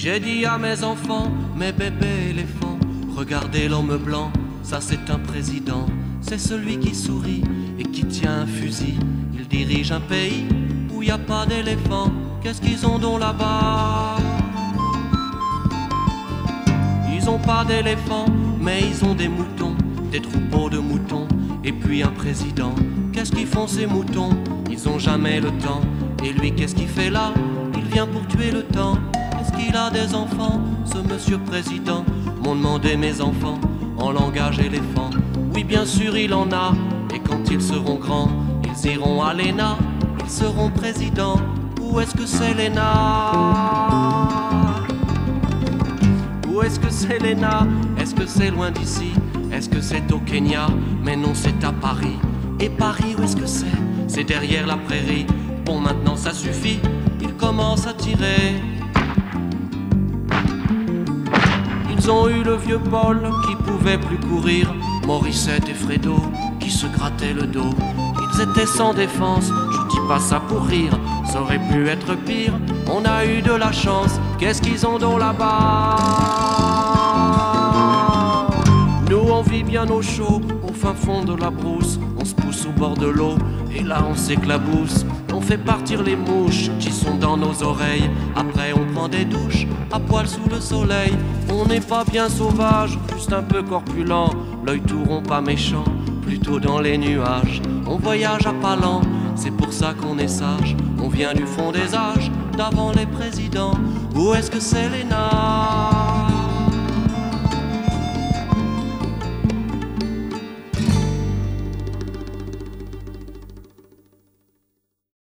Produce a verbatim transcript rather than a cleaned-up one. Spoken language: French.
J'ai dit à mes enfants, mes bébés éléphants, regardez l'homme blanc, ça c'est un président. C'est celui qui sourit et qui tient un fusil. Il dirige un pays où y a pas d'éléphants. Qu'est-ce qu'ils ont donc là-bas? Ils ont pas d'éléphants, mais ils ont des moutons, des troupeaux de moutons, et puis un président. Qu'est-ce qu'ils font ces moutons? Ils ont jamais le temps. Et lui, qu'est-ce qu'il fait là? Il vient pour tuer le temps. Est-ce qu'il a des enfants, ce monsieur président? M'ont demandé mes enfants, en langage éléphant. Oui, bien sûr, il en a. Et quand ils seront grands, ils iront à l'E N A. Ils seront présidents. Où est-ce que c'est l'E N A? Où est-ce que c'est l'E N A? Est-ce que c'est loin d'ici? Est-ce que c'est au Kenya? Mais non, c'est à Paris. Et Paris, où est-ce que c'est? C'est derrière la prairie. Bon, maintenant ça suffit, ils commencent à tirer. Ils ont eu le vieux Paul qui pouvait plus courir, Morissette et Fredo qui se grattaient le dos. Ils étaient sans défense, je dis pas ça pour rire, ça aurait pu être pire. On a eu de la chance, qu'est-ce qu'ils ont donc là-bas? Nous on vit bien au chaud, au fin fond de la brousse. On se pousse au bord de l'eau, et là on s'éclabousse. On fait partir les mouches qui sont dans nos oreilles. Après on prend des douches, à poil sous le soleil. On n'est pas bien sauvage, juste un peu corpulent. L'œil tout rond pas méchant, plutôt dans les nuages. On voyage à pas lent, c'est pour ça qu'on est sage. On vient du fond des âges, d'avant les présidents. Où est-ce que c'est l'E N A?